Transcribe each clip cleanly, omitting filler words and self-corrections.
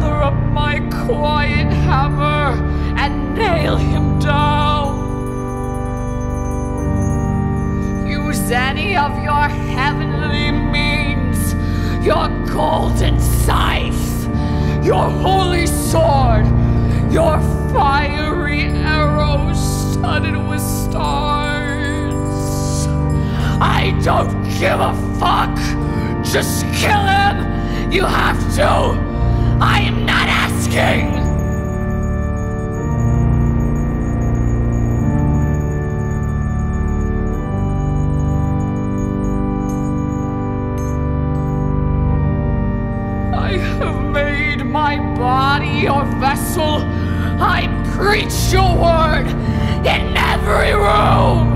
gather up my quiet hammer and nail him down. Use any of your heavenly means, your golden scythe, your holy sword, your fiery arrows studded with stars. I don't give a fuck. Just kill him. You have to. I am not asking. I have made my body your vessel. I preach your word in every room.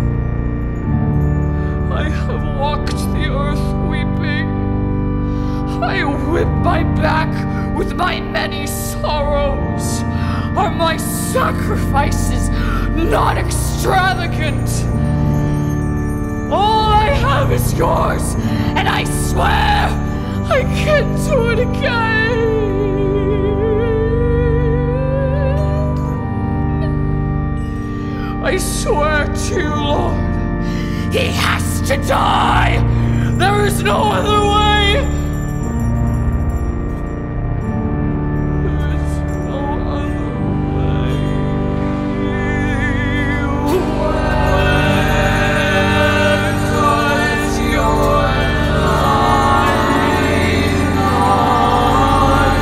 I have walked the earth weeping. I whip my back with my many sorrows. Are my sacrifices not extravagant? All I have is yours, and I swear I can't do it again. I swear to you, Lord, he has to die. There is no other way. There is no other way. Where does your light not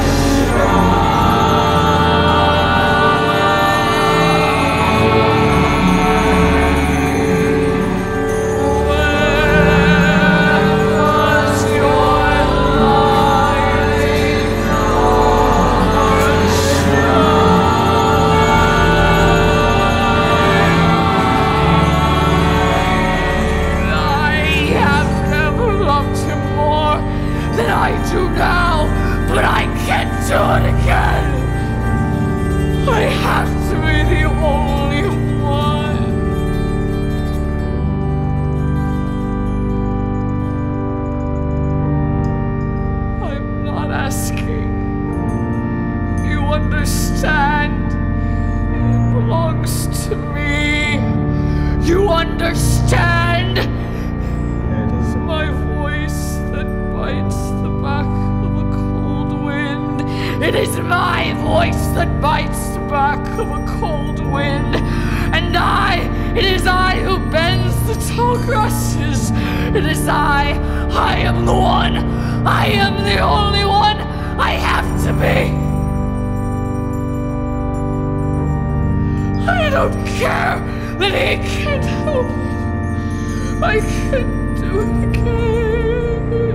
do now, but I can't do it again. I have to be the only one. I'm not asking. You understand? It belongs to me. You understand? It is my voice that bites the back of a cold wind. It is my voice that bites the back of a cold wind. And it is I who bends the tall grasses. It is I am the one. I am the only one. I have to be. I don't care that he can't help it. I can't do it again.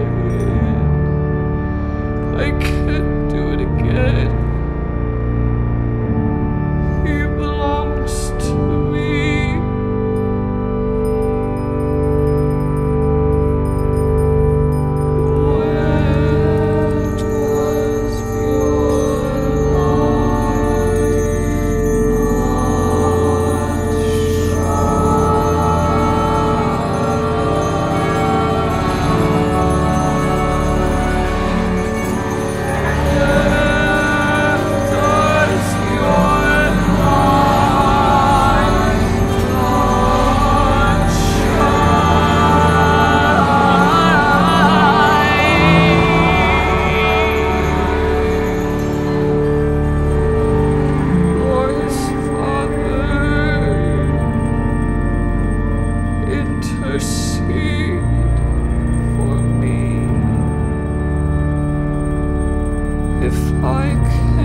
I can't do it again. He belongs to me. Where does your intercede for me? If I can